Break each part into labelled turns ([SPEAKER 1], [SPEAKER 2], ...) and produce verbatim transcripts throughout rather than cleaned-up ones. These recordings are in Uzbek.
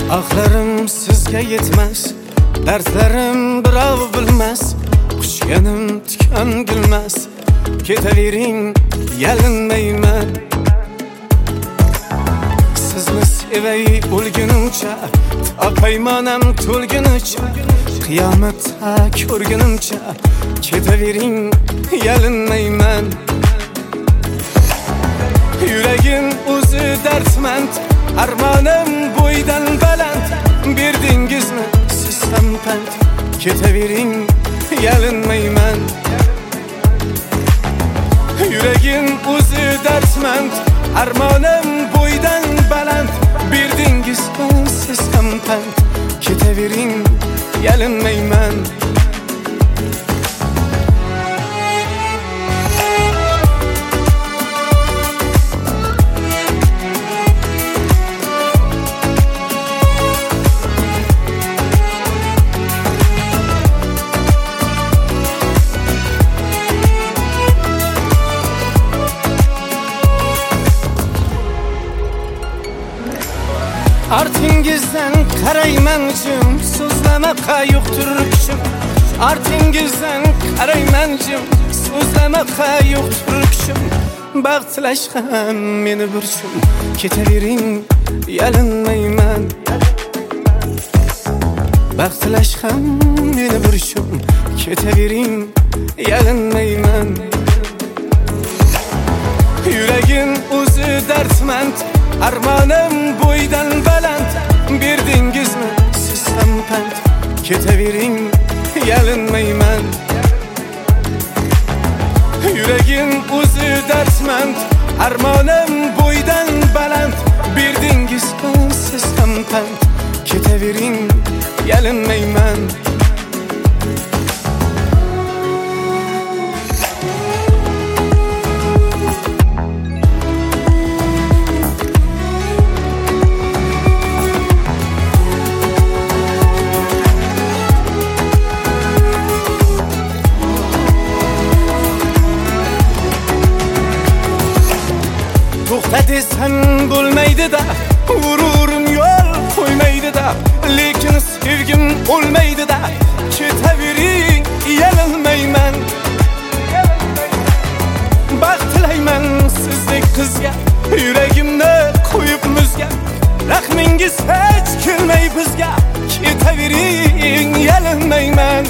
[SPEAKER 1] Ahlarım sizga yetmez, dertlerim birov bilmez, quchganim tikan bilmez. Ketavering, yalinmayman. Sizni sevay o'lgunimcha, paymonam to'lgunicha, qiyomatda ko'rgunimcha. Ketavering, yalinmayman. Yuragim o'zi dardmand, armonim bo'ydan baland. Berdingizmi siz ham pand, ketavering, yalinmayman. Yuragim o'zi dardmand, armonim bo'ydan baland. Berdingizmi siz ham pand, ketavering, yalinmayman. Artingizdan qarayman jim, so'zlamaqa yo'qdir kuchim. Artingizdan qarayman jim, so'zlamaqa yo'qdir kuchim. Baxt tilash ham meni burchim, ketavering, yalinmayman. Baxt tilash ham meni burchim, ketavering, yalinmayman. Yuragim o'zi dardmand, armonim bo'ydan baland. Berdingizmi siz ham pand, ketavering, yalinmayman. Yuragim o'zi dardmand, armonim bo'ydan baland. Berdingizmi siz ham pand, ketavering, yalinmayman. To'xta desam bo'lmaydi-da, g'ururim yo'l qo'ymaydi-da, lekin sevgim o'lmaydi-da. Ketavering, yalinmayman. Baxt tilayman sizdek qizga, yuragimni qo'yib muzga. Rahmingiz hech kelmay bizga, ketavering, yalinmayman.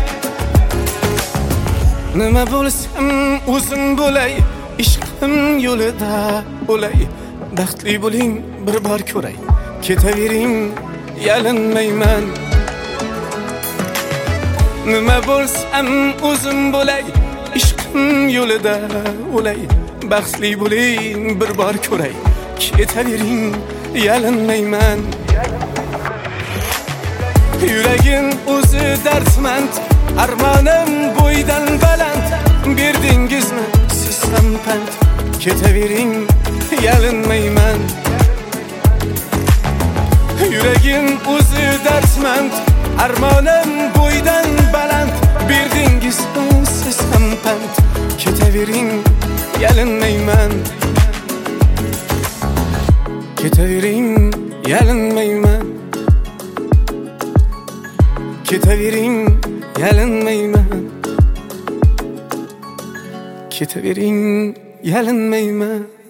[SPEAKER 1] Nima bo'lsam o'zim bo'lay, ishqim yo'lida o'lay. Baxtli bo'ling, bir bor ko'ray, ketavering, yalinmayman. Nima bo'lsam o'zim bo'lay, ishqim yo'lida o'lay. Baxtli bo'ling, bir bor ko'ray, ketavering, yalinmayman. Yuragim o'zi dardmand, armonim bo'ydan baland. Berdingizmi siz ham pand, ketavering, yalinmayman. Yuragim o'zi dardmand, armonim bo'ydan baland. Berdingizmi siz ham pand, ketavering, yalinmayman. Ketavering, yalinmayman. Ketavering, yalinmayman. Ketavering, yalinmayman.